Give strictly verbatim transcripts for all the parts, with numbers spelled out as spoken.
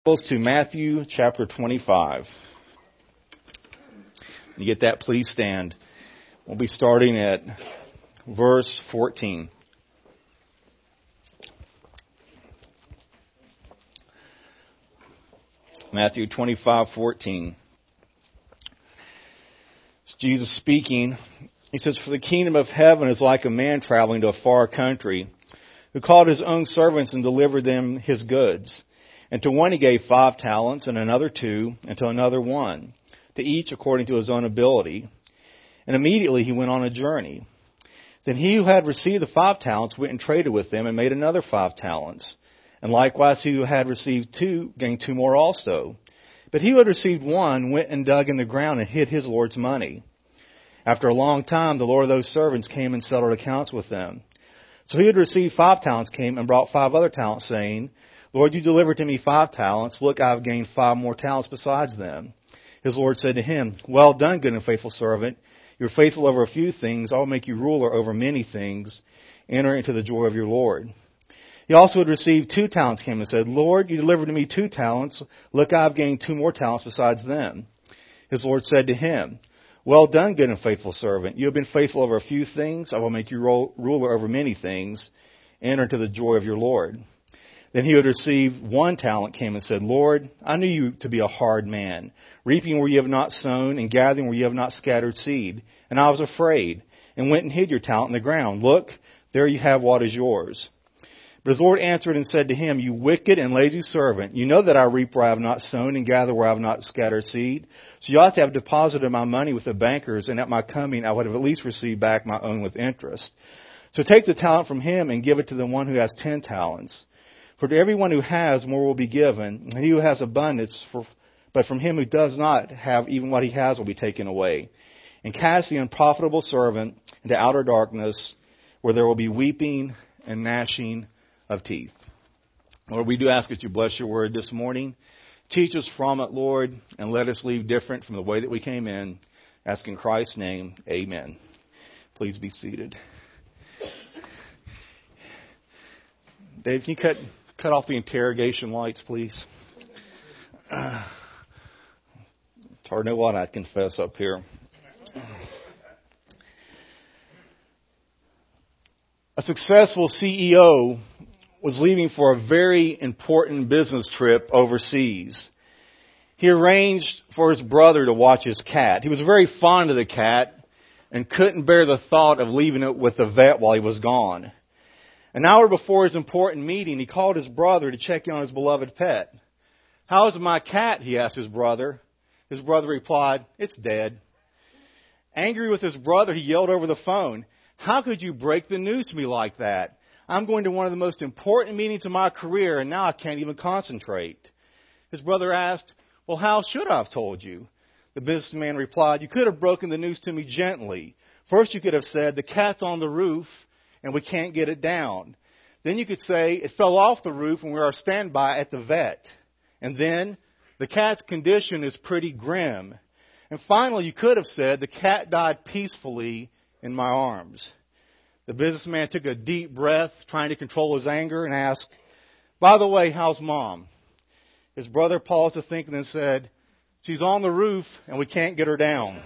To Matthew chapter twenty-five. You get that, please stand. We'll be starting at verse fourteen. Matthew twenty-five fourteen. It's Jesus speaking. He says, "For the kingdom of heaven is like a man traveling to a far country, who called his own servants and delivered them his goods. And to one he gave five talents, and another two, and to another one, to each according to his own ability. And immediately he went on a journey. Then he who had received the five talents went and traded with them, and made another five talents. And likewise he who had received two gained two more also. But he who had received one went and dug in the ground and hid his Lord's money. After a long time the Lord of those servants came and settled accounts with them. So he who had received five talents came and brought five other talents, saying, Lord, you delivered to me five talents. Look, I have gained five more talents besides them. His Lord said to him, Well done, good and faithful servant. You're faithful over a few things. I will make you ruler over many things. Enter into the joy of your Lord. He also had received two talents, came and said, Lord, you delivered to me two talents. Look, I have gained two more talents besides them. His Lord said to him, Well done, good and faithful servant. You have been faithful over a few things. I will make you ruler over many things. Enter into the joy of your Lord. Then he who had received one talent came and said, Lord, I knew you to be a hard man, reaping where you have not sown and gathering where you have not scattered seed. And I was afraid and went and hid your talent in the ground. Look, there you have what is yours. But his Lord answered and said to him, You wicked and lazy servant, you know that I reap where I have not sown and gather where I have not scattered seed. So you ought to have deposited my money with the bankers, and at my coming I would have at least received back my own with interest. So take the talent from him and give it to the one who has ten talents. For to everyone who has, more will be given, and he who has abundance, for, but from him who does not have, even what he has will be taken away. And cast the unprofitable servant into outer darkness, where there will be weeping and gnashing of teeth." Lord, we do ask that you bless your word this morning. Teach us from it, Lord, and let us leave different from the way that we came in. Ask in Christ's name, amen. Please be seated. Dave, can you cut... Cut off the interrogation lights, please. Uh, it's hard to know what I confess up here. A successful C E O was leaving for a very important business trip overseas. He arranged for his brother to watch his cat. He was very fond of the cat and couldn't bear the thought of leaving it with the vet while he was gone. An hour before his important meeting, he called his brother to check in on his beloved pet. "How is my cat?" he asked his brother. His brother replied, "It's dead." Angry with his brother, he yelled over the phone, "How could you break the news to me like that? I'm going to one of the most important meetings of my career, and now I can't even concentrate." His brother asked, "Well, how should I have told you?" The businessman replied, "You could have broken the news to me gently. First, you could have said, the cat's on the roof, and we can't get it down. Then you could say, it fell off the roof and we're on standby at the vet. And then, the cat's condition is pretty grim. And finally, you could have said, the cat died peacefully in my arms." The businessman took a deep breath, trying to control his anger, and asked, "By the way, how's Mom?" His brother paused to think and then said, "She's on the roof and we can't get her down."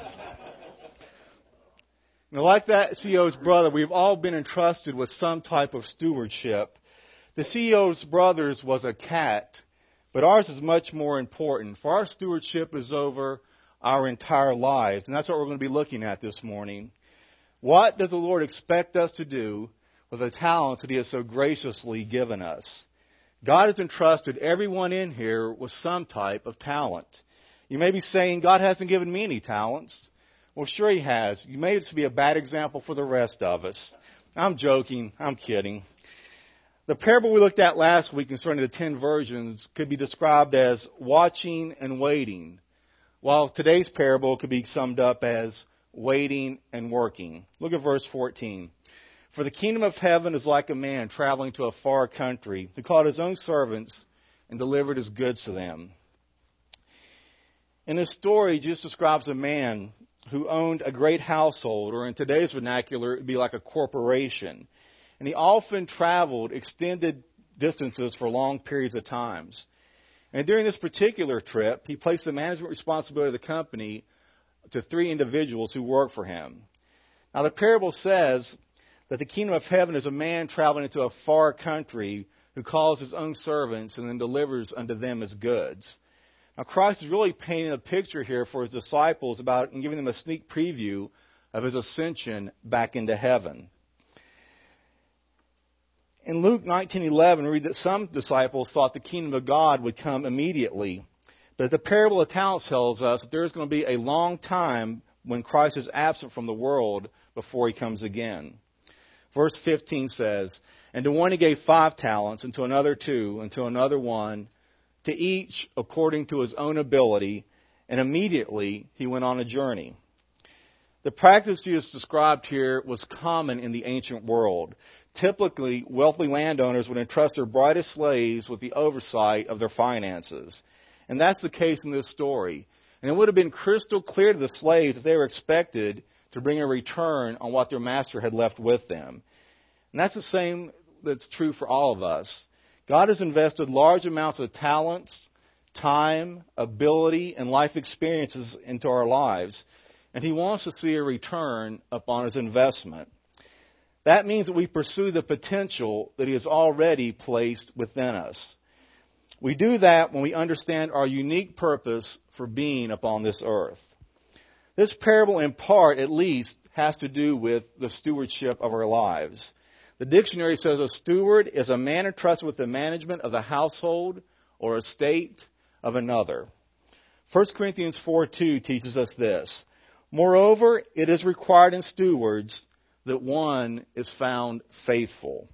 Now, like that C E O's brother, we've all been entrusted with some type of stewardship. The C E O's brother's was a cat, but ours is much more important. For our stewardship is over our entire lives, and that's what we're going to be looking at this morning. What does the Lord expect us to do with the talents that He has so graciously given us? God has entrusted everyone in here with some type of talent. You may be saying, "God hasn't given me any talents." Well, sure He has. You may just be a bad example for the rest of us. I'm joking. I'm kidding. The parable we looked at last week concerning the ten virgins could be described as watching and waiting, while today's parable could be summed up as waiting and working. Look at verse fourteen. "For the kingdom of heaven is like a man traveling to a far country, who called his own servants and delivered his goods to them." In this story, Jesus describes a man who owned a great household, or in today's vernacular, it would be like a corporation. And he often traveled extended distances for long periods of times. And during this particular trip, he placed the management responsibility of the company to three individuals who worked for him. Now, the parable says that the kingdom of heaven is a man traveling into a far country who calls his own servants and then delivers unto them his goods. Now, Christ is really painting a picture here for his disciples about and giving them a sneak preview of his ascension back into heaven. In Luke nineteen eleven, we read that some disciples thought the kingdom of God would come immediately. But the parable of talents tells us that there's going to be a long time when Christ is absent from the world before he comes again. Verse fifteen says, "And to one he gave five talents, and to another two, and to another one, to each according to his own ability, and immediately he went on a journey." The practice Jesus described here was common in the ancient world. Typically, wealthy landowners would entrust their brightest slaves with the oversight of their finances. And that's the case in this story. And it would have been crystal clear to the slaves that they were expected to bring a return on what their master had left with them. And that's the same that's true for all of us. God has invested large amounts of talents, time, ability, and life experiences into our lives. And he wants to see a return upon his investment. That means that we pursue the potential that he has already placed within us. We do that when we understand our unique purpose for being upon this earth. This parable, in part at least, has to do with the stewardship of our lives. The dictionary says a steward is a man entrusted with the management of the household or estate of another. First Corinthians four two teaches us this. "Moreover, it is required in stewards that one is found faithful."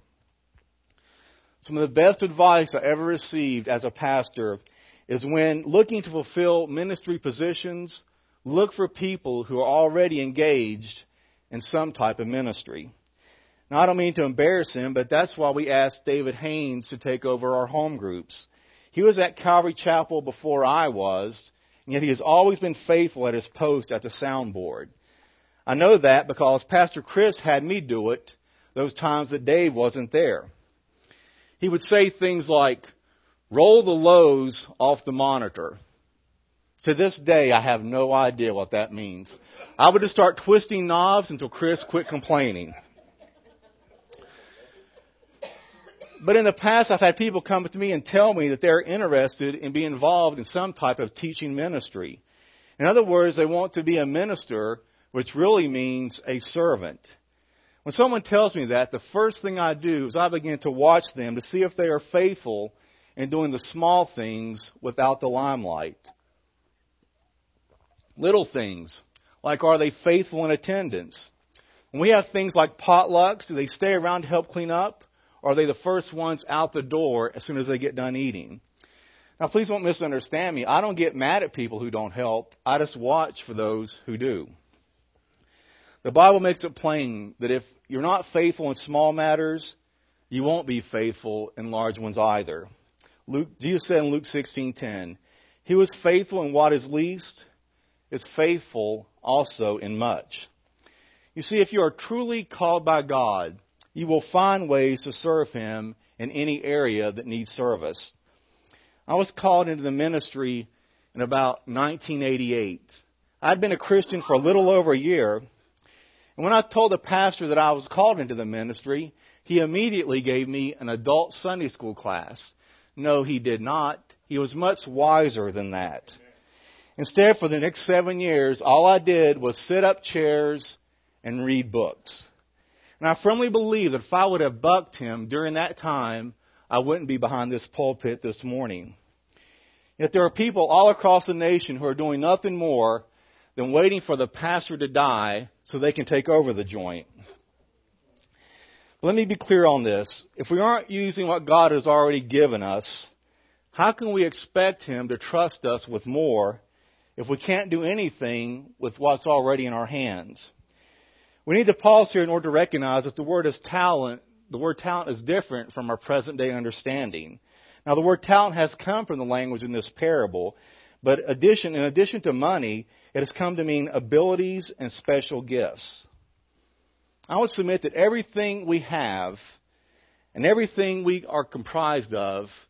Some of the best advice I ever received as a pastor is when looking to fulfill ministry positions, look for people who are already engaged in some type of ministry. Now, I don't mean to embarrass him, but that's why we asked David Haynes to take over our home groups. He was at Calvary Chapel before I was, and yet he has always been faithful at his post at the soundboard. I know that because Pastor Chris had me do it those times that Dave wasn't there. He would say things like, "Roll the lows off the monitor." To this day, I have no idea what that means. I would just start twisting knobs until Chris quit complaining. But in the past, I've had people come to me and tell me that they're interested in being involved in some type of teaching ministry. In other words, they want to be a minister, which really means a servant. When someone tells me that, the first thing I do is I begin to watch them to see if they are faithful in doing the small things without the limelight. Little things, like are they faithful in attendance? When we have things like potlucks, do they stay around to help clean up? Or are they the first ones out the door as soon as they get done eating? Now, please don't misunderstand me. I don't get mad at people who don't help. I just watch for those who do. The Bible makes it plain that if you're not faithful in small matters, you won't be faithful in large ones either. Luke, Jesus said in Luke sixteen ten, "He was faithful in what is least, is faithful also in much." You see, if you are truly called by God, you will find ways to serve Him in any area that needs service. I was called into the ministry in about nineteen eighty-eight. I'd been a Christian for a little over a year. And when I told the pastor that I was called into the ministry, he immediately gave me an adult Sunday school class. No, he did not. He was much wiser than that. Instead, for the next seven years, all I did was sit up chairs and read books. And I firmly believe that if I would have bucked him during that time, I wouldn't be behind this pulpit this morning. Yet there are people all across the nation who are doing nothing more than waiting for the pastor to die so they can take over the joint. Let me be clear on this. If we aren't using what God has already given us, how can we expect Him to trust us with more if we can't do anything with what's already in our hands? We need to pause here in order to recognize that the word is talent. The word talent is different from our present day understanding. Now, the word talent has come from the language in this parable, but addition, in addition to money, it has come to mean abilities and special gifts. I would submit that everything we have and everything we are comprised of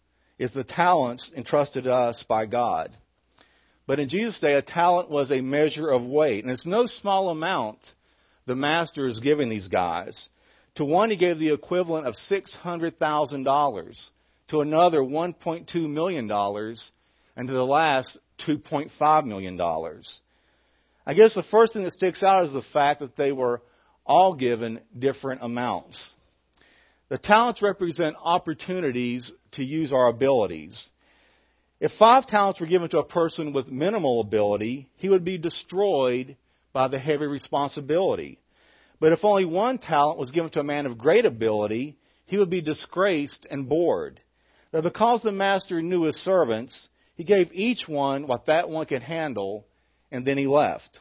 is the talents entrusted to us by God. But in Jesus' day, a talent was a measure of weight. And it's no small amount the master is giving these guys. To one, he gave the equivalent of six hundred thousand dollars. To another, one point two million dollars. And to the last, two point five million dollars. I guess the first thing that sticks out is the fact that they were all given different amounts. The talents represent opportunities to use our abilities. If five talents were given to a person with minimal ability, he would be destroyed by the heavy responsibility. But if only one talent was given to a man of great ability, he would be disgraced and bored. But because the master knew his servants, he gave each one what that one could handle, and then he left.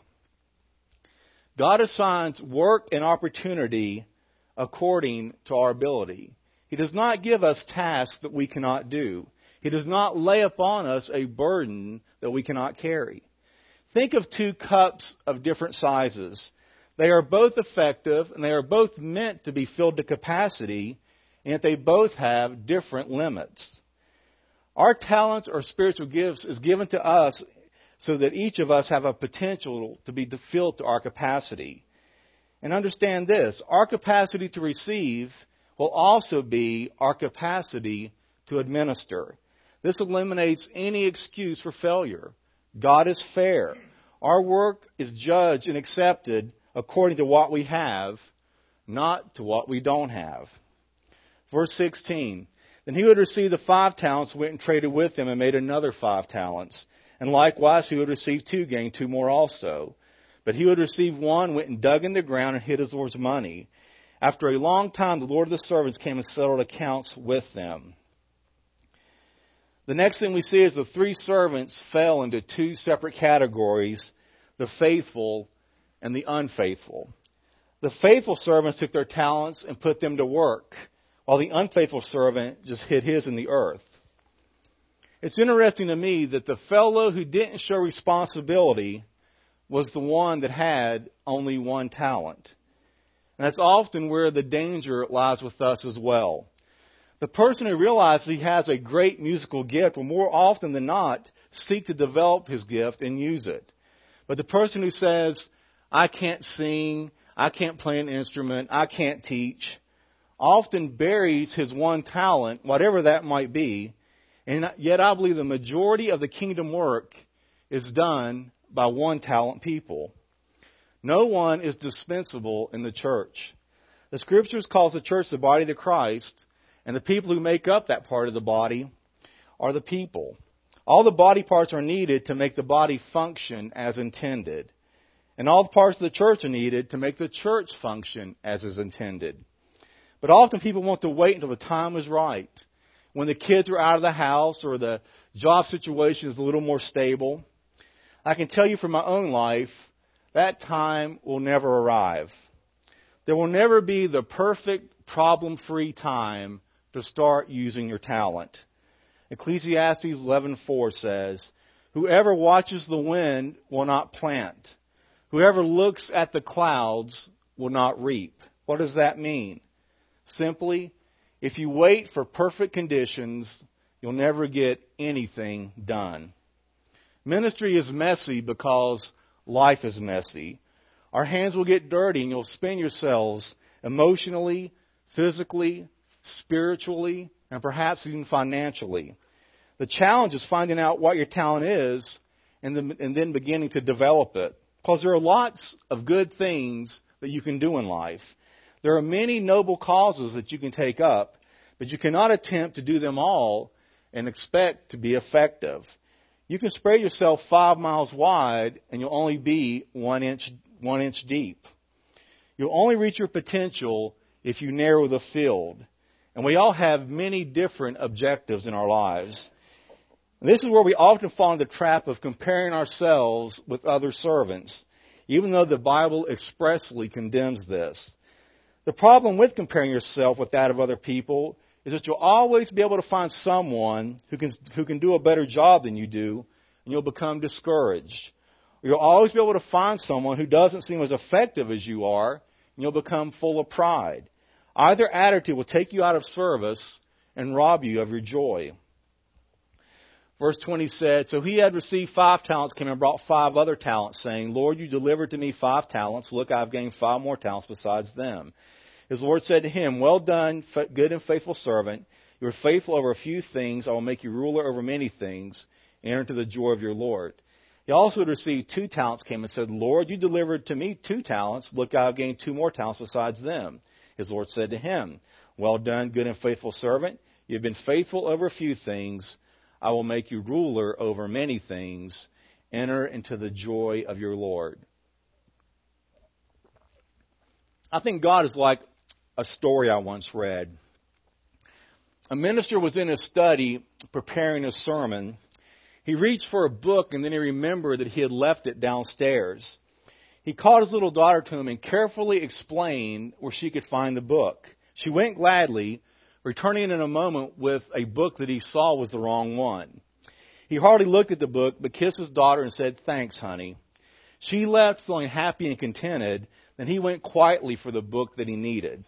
God assigns work and opportunity according to our ability. He does not give us tasks that we cannot do. He does not lay upon us a burden that we cannot carry. Think of two cups of different sizes. They are both effective, and they are both meant to be filled to capacity, and yet they both have different limits. Our talents or spiritual gifts is given to us so that each of us have a potential to be filled to our capacity. And understand this, our capacity to receive will also be our capacity to administer. This eliminates any excuse for failure. God is fair. Our work is judged and accepted according to what we have, not to what we don't have. Verse sixteen, then he who had received the five talents went and traded with him and made another five talents. And likewise he who had received two gained two more also. But he who had received one went and dug in the ground and hid his Lord's money. After a long time the Lord of the servants came and settled accounts with them. The next thing we see is the three servants fell into two separate categories, the faithful and the unfaithful. The faithful servants took their talents and put them to work, while the unfaithful servant just hid his in the earth. It's interesting to me that the fellow who didn't show responsibility was the one that had only one talent. And that's often where the danger lies with us as well. The person who realizes he has a great musical gift will more often than not seek to develop his gift and use it. But the person who says, I can't sing, I can't play an instrument, I can't teach, often buries his one talent, whatever that might be. And yet I believe the majority of the kingdom work is done by one talent people. No one is dispensable in the church. The Scriptures calls the church the body of Christ, and the people who make up that part of the body are the people. All the body parts are needed to make the body function as intended. And all the parts of the church are needed to make the church function as is intended. But often people want to wait until the time is right. When the kids are out of the house or the job situation is a little more stable. I can tell you from my own life, that time will never arrive. There will never be the perfect, problem-free time to start using your talent. Ecclesiastes eleven four says, whoever watches the wind will not plant. Whoever looks at the clouds will not reap. What does that mean? Simply, if you wait for perfect conditions, you'll never get anything done. Ministry is messy because life is messy. Our hands will get dirty and you'll spend yourselves emotionally, physically, spiritually, and perhaps even financially. The challenge is finding out what your talent is and then, and then beginning to develop it. Because there are lots of good things that you can do in life. There are many noble causes that you can take up, but you cannot attempt to do them all and expect to be effective. You can spread yourself five miles wide and you'll only be one inch, one inch deep. You'll only reach your potential if you narrow the field. And we all have many different objectives in our lives. And this is where we often fall into the trap of comparing ourselves with other servants, even though the Bible expressly condemns this. The problem with comparing yourself with that of other people is that you'll always be able to find someone who can, who can do a better job than you do, and you'll become discouraged. Or you'll always be able to find someone who doesn't seem as effective as you are, and you'll become full of pride. Either attitude will take you out of service and rob you of your joy. Verse twenty said, so he had received five talents, came and brought five other talents, saying, Lord, you delivered to me five talents. Look, I've gained five more talents besides them. His Lord said to him, well done, good and faithful servant. You were faithful over a few things. I will make you ruler over many things. Enter into the joy of your Lord. He also had received two talents, came and said, Lord, you delivered to me two talents. Look, I have gained two more talents besides them. His Lord said to him, well done, good and faithful servant. You have been faithful over a few things. I will make you ruler over many things. Enter into the joy of your Lord. I think God is like a story I once read. A minister was in his study preparing a sermon. He reached for a book and then he remembered that he had left it downstairs. He called his little daughter to him and carefully explained where she could find the book. She went gladly, returning in a moment with a book that he saw was the wrong one. He hardly looked at the book, but kissed his daughter and said, thanks, honey. She left feeling happy and contented. Then he went quietly for the book that he needed.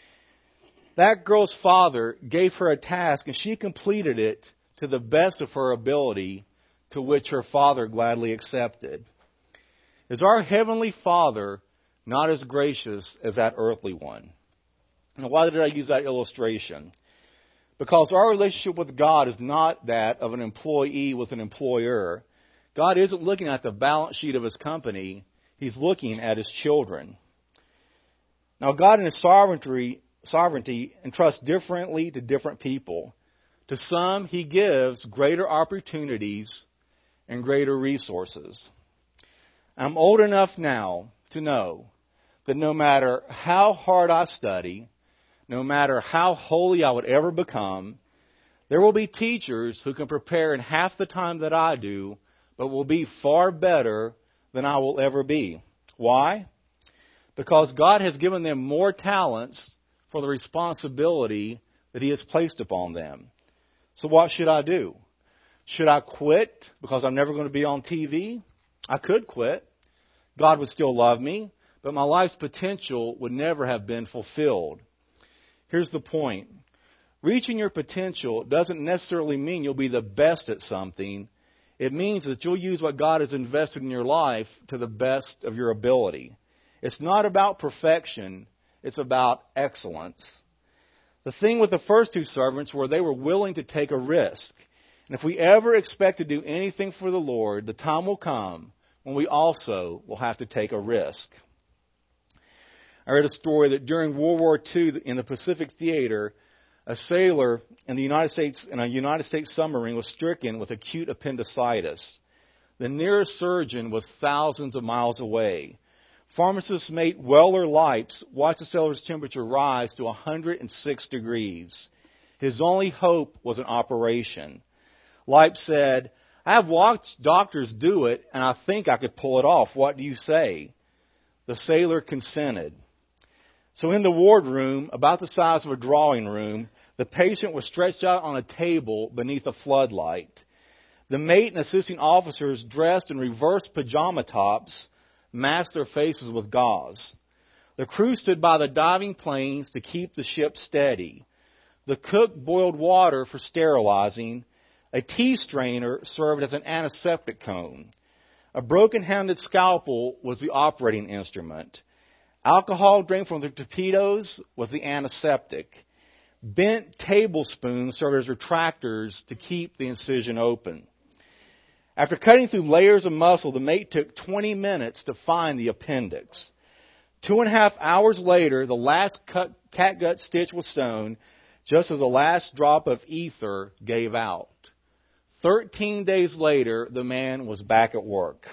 That girl's father gave her a task, and she completed it to the best of her ability, to which her father gladly accepted. Is our Heavenly Father not as gracious as that earthly one? Now, why did I use that illustration? Because our relationship with God is not that of an employee with an employer. God isn't looking at the balance sheet of His company. He's looking at His children. Now, God in His sovereignty, sovereignty entrusts differently to different people. To some, He gives greater opportunities and greater resources. I'm old enough now to know that no matter how hard I study, no matter how holy I would ever become, there will be teachers who can prepare in half the time that I do, but will be far better than I will ever be. Why? Because God has given them more talents for the responsibility that He has placed upon them. So what should I do? Should I quit because I'm never going to be on T V? I could quit. God would still love me, but my life's potential would never have been fulfilled. Here's the point. Reaching your potential doesn't necessarily mean you'll be the best at something. It means that you'll use what God has invested in your life to the best of your ability. It's not about perfection. It's about excellence. The thing with the first two servants were they were willing to take a risk. And if we ever expect to do anything for the Lord, the time will come when we also will have to take a risk. I read a story that during World War Two in the Pacific Theater, a sailor in the United States in a United States submarine was stricken with acute appendicitis. The nearest surgeon was thousands of miles away. Pharmacist mate Weller Lipes watched the sailor's temperature rise to one hundred six degrees. His only hope was an operation. Lipes said, I have watched doctors do it, and I think I could pull it off. What do you say? The sailor consented. So in the wardroom, about the size of a drawing room, the patient was stretched out on a table beneath a floodlight. The mate and assisting officers, dressed in reverse pajama tops, masked their faces with gauze. The crew stood by the diving planes to keep the ship steady. The cook boiled water for sterilizing. A tea strainer served as an antiseptic cone. A broken-handed scalpel was the operating instrument. Alcohol drained from the torpedoes was the antiseptic. Bent tablespoons served as retractors to keep the incision open. After cutting through layers of muscle, the mate took twenty minutes to find the appendix. Two and a half hours later, the last cut, catgut stitch was sewn, just as the last drop of ether gave out. Thirteen days later, the man was back at work.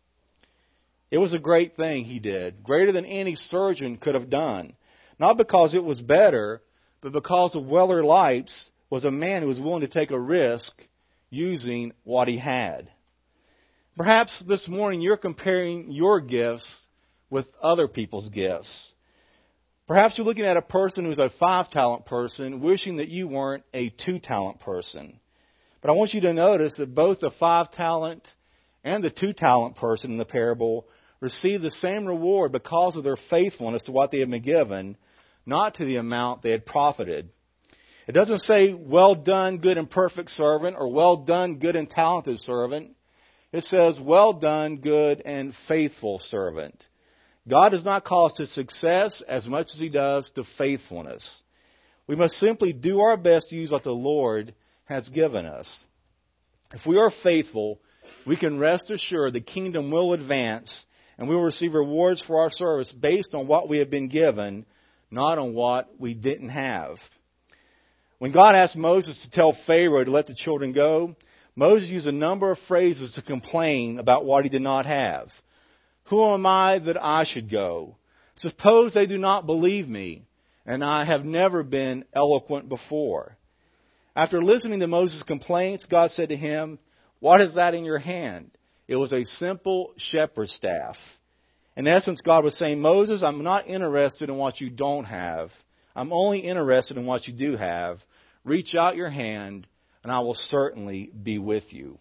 It was a great thing he did, greater than any surgeon could have done. Not because it was better, but because of Weller Lipes was a man who was willing to take a risk using what he had. Perhaps this morning you're comparing your gifts with other people's gifts. Perhaps you're looking at a person who's a five-talent person, wishing that you weren't a two-talent person. But I want you to notice that both the five-talent and the two-talent person in the parable received the same reward because of their faithfulness to what they had been given, not to the amount they had profited. It doesn't say, well done, good and perfect servant, or well done, good and talented servant. It says, well done, good and faithful servant. God does not call us to success as much as He does to faithfulness. We must simply do our best to use what the Lord has given us. If we are faithful, we can rest assured the kingdom will advance and we will receive rewards for our service based on what we have been given, not on what we didn't have. When God asked Moses to tell Pharaoh to let the children go, Moses used a number of phrases to complain about what he did not have. Who am I that I should go? Suppose they do not believe me, and I have never been eloquent before. After listening to Moses' complaints, God said to him, what is that in your hand? It was a simple shepherd's staff. In essence, God was saying, Moses, I'm not interested in what you don't have. I'm only interested in what you do have. Reach out your hand, and I will certainly be with you.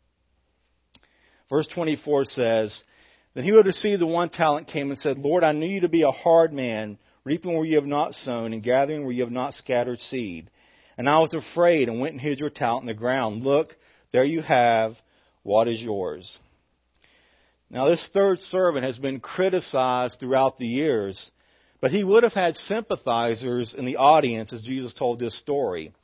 Verse twenty-four says, Then he who had received the one talent came and said, Lord, I knew you to be a hard man, reaping where you have not sown, and gathering where you have not scattered seed. And I was afraid, and went and hid your talent in the ground. Look, there you have what is yours. Now this third servant has been criticized throughout the years, but he would have had sympathizers in the audience as Jesus told this story.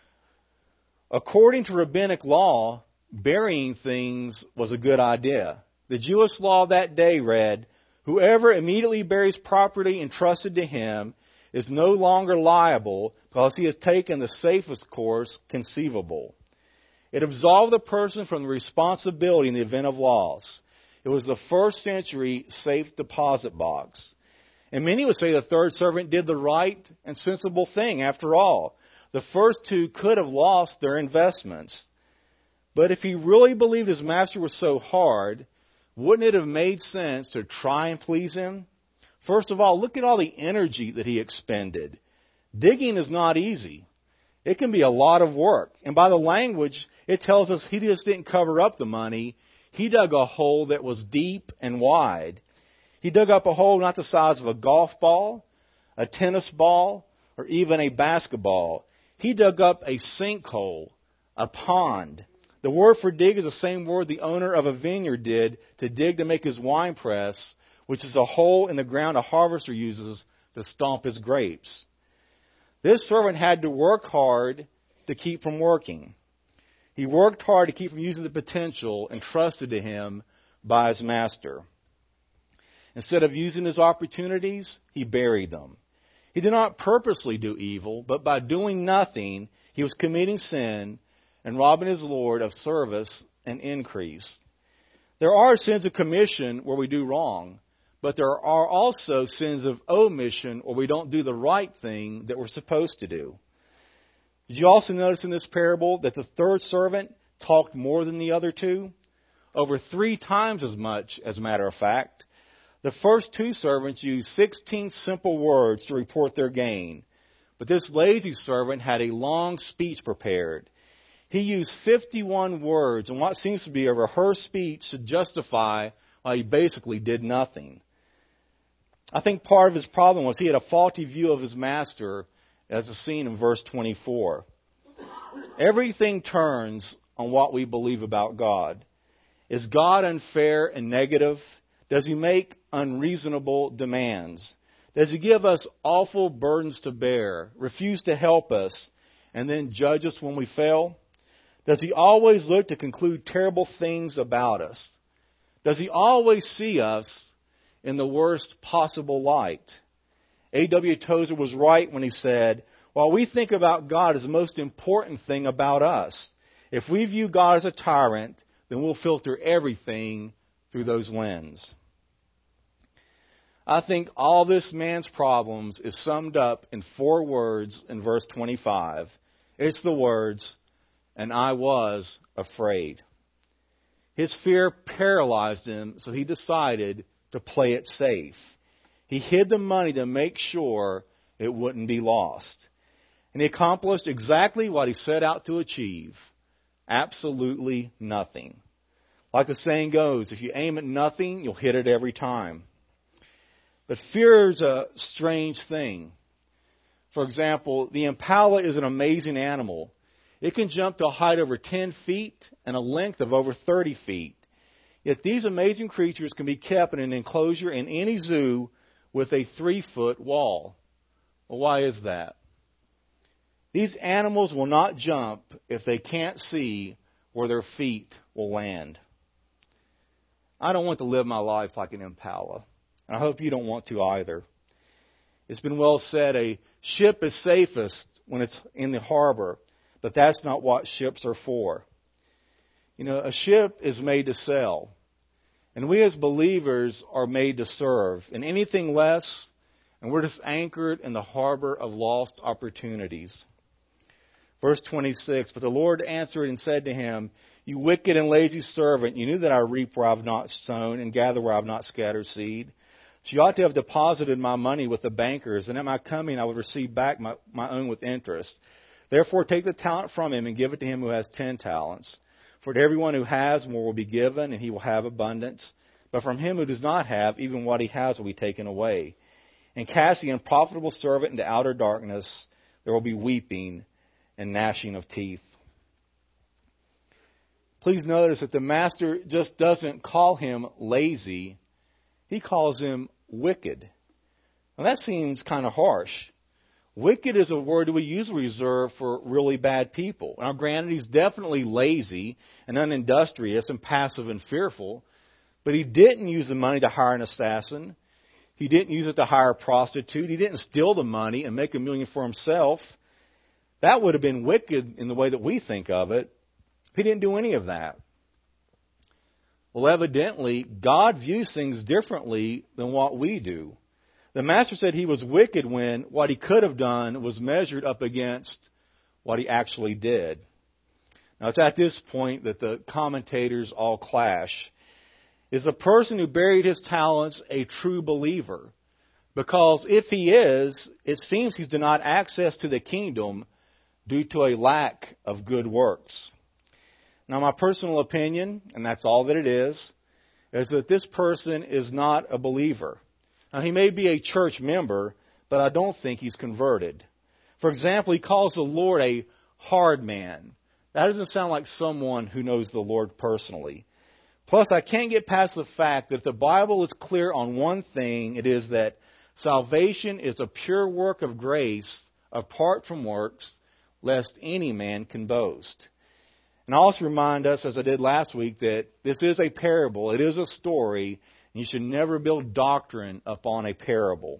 According to rabbinic law, burying things was a good idea. The Jewish law that day read, whoever immediately buries property entrusted to him is no longer liable because he has taken the safest course conceivable. It absolved the person from the responsibility in the event of loss. It was the first century safe deposit box. And many would say the third servant did the right and sensible thing after all. The first two could have lost their investments. But if he really believed his master was so hard, wouldn't it have made sense to try and please him? First of all, look at all the energy that he expended. Digging is not easy. It can be a lot of work. And by the language, it tells us he just didn't cover up the money. He dug a hole that was deep and wide. He dug up a hole not the size of a golf ball, a tennis ball, or even a basketball. He dug up a sinkhole, a pond. The word for dig is the same word the owner of a vineyard did to dig to make his wine press, which is a hole in the ground a harvester uses to stomp his grapes. This servant had to work hard to keep from working. He worked hard to keep from using the potential entrusted to him by his master. Instead of using his opportunities, he buried them. He did not purposely do evil, but by doing nothing, he was committing sin and robbing his Lord of service and increase. There are sins of commission where we do wrong, but there are also sins of omission where we don't do the right thing that we're supposed to do. Did you also notice in this parable that the third servant talked more than the other two? Over three times as much, as a matter of fact. The first two servants used sixteen simple words to report their gain. But this lazy servant had a long speech prepared. He used fifty-one words in what seems to be a rehearsed speech to justify why he basically did nothing. I think part of his problem was he had a faulty view of his master, as is seen in verse twenty-four. Everything turns on what we believe about God. Is God unfair and negative? Does He make unreasonable demands? Does He give us awful burdens to bear, refuse to help us, and then judge us when we fail? Does He always look to conclude terrible things about us? Does He always see us in the worst possible light? A W Tozer was right when he said, while we think about God as the most important thing about us, if we view God as a tyrant, then we'll filter everything through those lenses. I think all this man's problems is summed up in four words in verse twenty-five. It's the words, and I was afraid. His fear paralyzed him, so he decided to play it safe. He hid the money to make sure it wouldn't be lost. And he accomplished exactly what he set out to achieve. Absolutely nothing. Like the saying goes, if you aim at nothing, you'll hit it every time. But fear is a strange thing. For example, the impala is an amazing animal. It can jump to a height over ten feet and a length of over thirty feet. Yet these amazing creatures can be kept in an enclosure in any zoo with a three-foot wall. Well, why is that? These animals will not jump if they can't see where their feet will land. I don't want to live my life like an impala. And I hope you don't want to either. It's been well said, a ship is safest when it's in the harbor, but that's not what ships are for. You know, a ship is made to sail. And we as believers are made to serve. And anything less, and we're just anchored in the harbor of lost opportunities. Verse twenty-six, but the Lord answered and said to him, you wicked and lazy servant, you knew that I reap where I have not sown and gather where I have not scattered seed. So you ought to have deposited my money with the bankers, and at my coming I would receive back my, my own with interest. Therefore take the talent from him and give it to him who has ten talents. For to everyone who has, more will be given, and he will have abundance. But from him who does not have, even what he has will be taken away. And cast the unprofitable servant into outer darkness. There will be weeping and gnashing of teeth. Please notice that the master just doesn't call him lazy. He calls him wicked. Now that seems kind of harsh. Wicked is a word that we usually reserve for really bad people. Now granted, he's definitely lazy and unindustrious and passive and fearful. But he didn't use the money to hire an assassin. He didn't use it to hire a prostitute. He didn't steal the money and make a million for himself. That would have been wicked in the way that we think of it. He didn't do any of that. Well, evidently, God views things differently than what we do. The master said he was wicked when what he could have done was measured up against what he actually did. Now, it's at this point that the commentators all clash. Is the person who buried his talents a true believer? Because if he is, it seems he's denied access to the kingdom due to a lack of good works. Now, my personal opinion, and that's all that it is, is that this person is not a believer. Now, he may be a church member, but I don't think he's converted. For example, he calls the Lord a hard man. That doesn't sound like someone who knows the Lord personally. Plus, I can't get past the fact that if the Bible is clear on one thing, it is that salvation is a pure work of grace apart from works, lest any man can boast. And I also remind us, as I did last week, that this is a parable. It is a story. And you should never build doctrine upon a parable.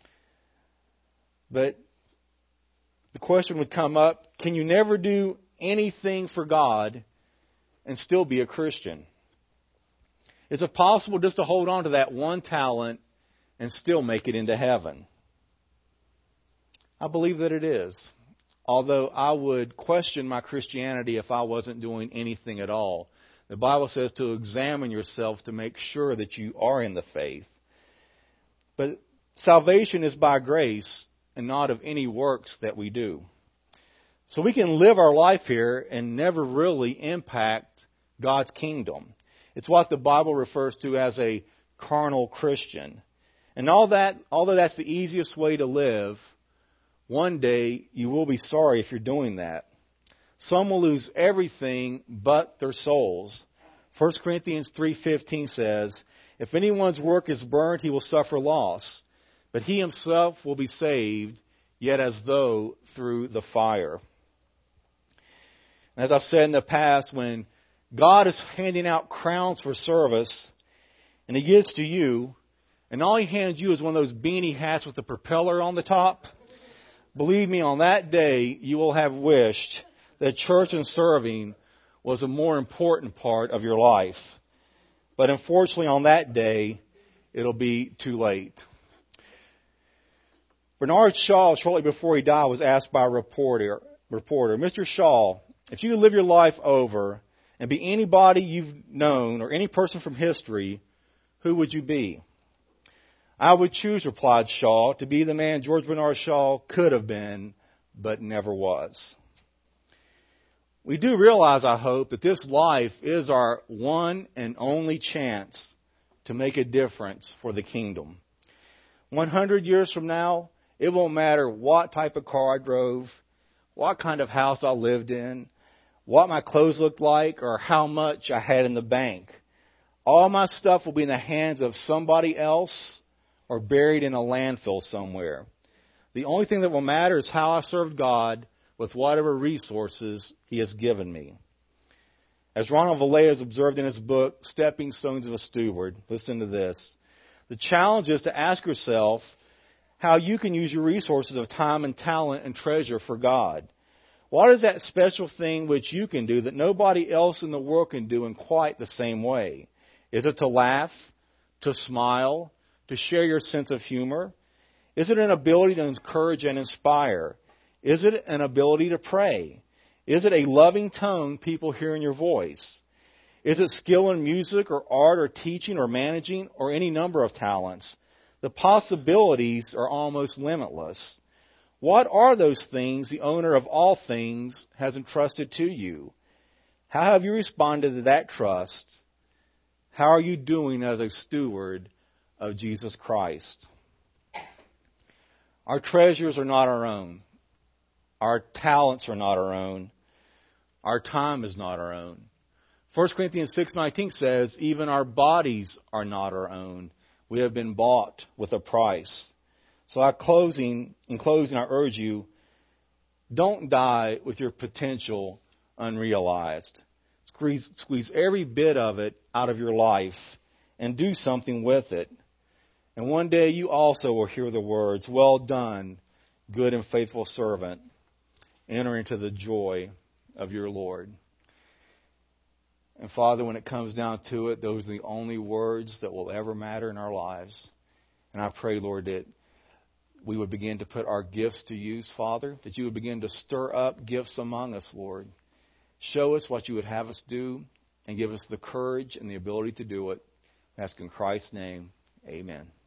But the question would come up, can you never do anything for God and still be a Christian? Is it possible just to hold on to that one talent and still make it into heaven? I believe that it is. Although I would question my Christianity if I wasn't doing anything at all. The Bible says to examine yourself to make sure that you are in the faith. But salvation is by grace and not of any works that we do. So we can live our life here and never really impact God's kingdom. It's what the Bible refers to as a carnal Christian. And all that, although that's the easiest way to live, one day you will be sorry if you're doing that. Some will lose everything but their souls. First Corinthians three fifteen says, if anyone's work is burned, he will suffer loss, but he himself will be saved, yet as though through the fire. And as I've said in the past, when God is handing out crowns for service, and He gives to you, and all He hands you is one of those beanie hats with the propeller on the top, believe me, on that day you will have wished that church and serving was a more important part of your life. But unfortunately, on that day, it'll be too late. Bernard Shaw, shortly before he died, was asked by a reporter, reporter, Mister Shaw, if you could live your life over and be anybody you've known or any person from history, who would you be? I would choose, replied Shaw, to be the man George Bernard Shaw could have been, but never was. We do realize, I hope, that this life is our one and only chance to make a difference for the kingdom. One hundred years from now, It won't matter what type of car I drove, what kind of house I lived in, what my clothes looked like, or how much I had in the bank. All my stuff will be in the hands of somebody else or buried in a landfill somewhere. The only thing that will matter is how I served God with whatever resources He has given me. As Ronald Vallejo has observed in his book, Stepping Stones of a Steward, listen to this. The challenge is to ask yourself how you can use your resources of time and talent and treasure for God. What is that special thing which you can do that nobody else in the world can do in quite the same way? Is it to laugh, to smile, to share your sense of humor? Is it an ability to encourage and inspire? Is it an ability to pray? Is it a loving tone people hear in your voice? Is it skill in music or art or teaching or managing or any number of talents? The possibilities are almost limitless. What are those things the owner of all things has entrusted to you? How have you responded to that trust? How are you doing as a steward of Jesus Christ? Our treasures are not our own. Our talents are not our own. Our time is not our own. First Corinthians six nineteen says, even our bodies are not our own. We have been bought with a price. So I closing, in closing, I urge you, don't die with your potential unrealized. Squeeze, squeeze every bit of it out of your life and do something with it. And one day you also will hear the words, well done, good and faithful servant. Enter into the joy of your Lord. And Father, when it comes down to it, those are the only words that will ever matter in our lives. And I pray, Lord, that we would begin to put our gifts to use, Father, that you would begin to stir up gifts among us, Lord. Show us what you would have us do and give us the courage and the ability to do it. I ask in Christ's name, amen.